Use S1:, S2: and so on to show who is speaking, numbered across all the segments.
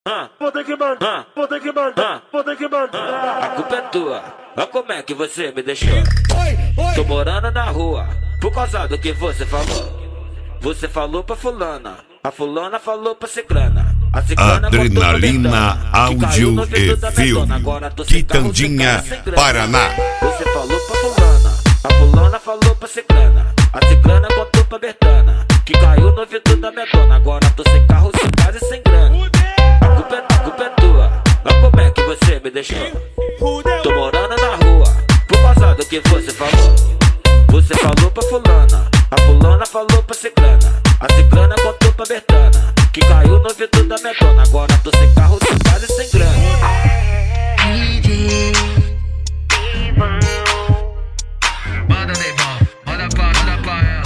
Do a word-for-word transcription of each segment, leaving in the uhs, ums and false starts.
S1: Vou ter que mandar, vou ter que mandar, vou ter que mandar.
S2: A culpa é tua, olha como é que você me deixou. Tô morando na rua, por causa do que você falou. Você falou pra fulana, a fulana falou pra ciclana. A ciclana
S3: Adrenalina Áudio e Filme, Quitandinha, Paraná.
S2: Você falou pra fulana, a fulana falou pra ciclana. A ciclana contou pra Bertana, que caiu no ouvido da minha dona. Agora tô sem carro, sem casa e sem grana. A culpa é, a culpa é tua, olha como é que você me deixou. Tô morando na rua, por causa do que você falou. Você falou pra fulana, a fulana falou pra ciclana. A ciclana contou pra Bertana, que caiu no ouvido da minha dona. Agora tô sem carro, sem casa e sem grana.
S4: Manda Neymar, manda pra, manda pra ela.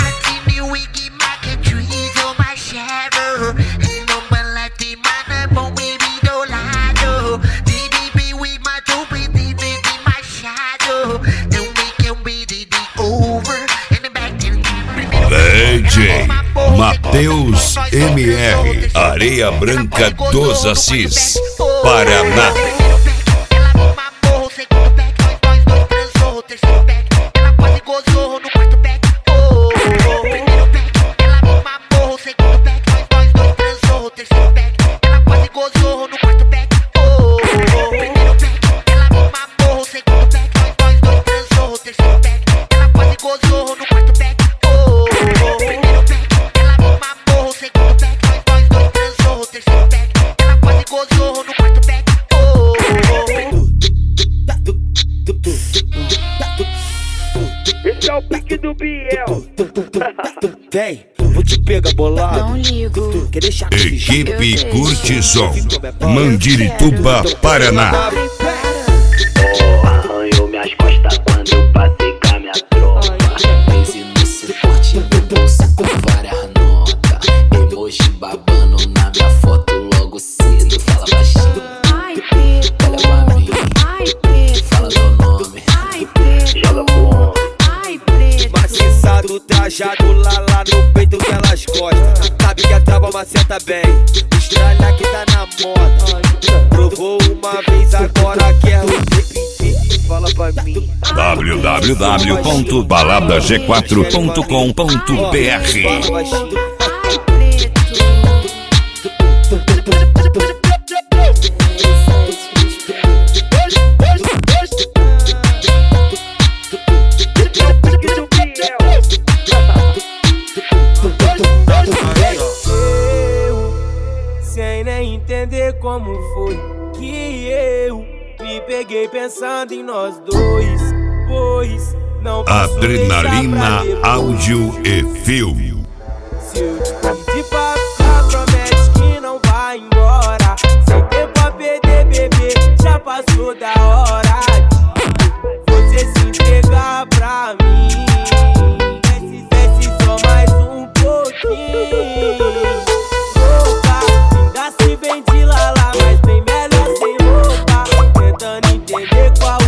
S3: D J Matheus M R, Areia Branca dos Assis, Paraná.
S1: Esse é o pique do Biel.
S5: Vem, vou te pegar bolado.
S6: Não ligo.
S5: Quer deixar
S3: Equipe Curtição, Mandirituba, Paraná.
S7: Oh, arranhou minhas costas quando eu passei com a minha tropa.
S8: Esse no suporte do bolsa com várias notas. Emoji babando na minha foto logo cedo. Fala baixinho,
S6: Ai, preto.
S8: olha pra mim.
S6: Ai, preto.
S8: Fala meu nome.
S6: Ai, preto.
S7: Joga pro ombro.
S6: Ai, preto.
S5: maciçado, trajado lá lá no peito que elas gostam. Sabe que a trava maceta bem, estralha que tá na moda. Provou uma vez, agora quer repetir. Fala pra mim.
S3: w w w ponto balada g quatro ponto com ponto b r.
S5: Fala baixinho.
S6: Ai, preto.
S5: Sem nem entender como foi que eu me peguei pensando em nós dois, pois não posso
S3: Adrenalina
S5: deixar pra depois.
S3: Áudio e Filme.
S5: Se eu te pedir pra ficar, promete que não vai embora. Sem tempo a perder, bebê, já passou da hora de você se entregar pra mim. Desce, desce só mais um pouquinho. Louca, ainda se vem de lala, mas bem melhor sem roupa. Tentando entender qual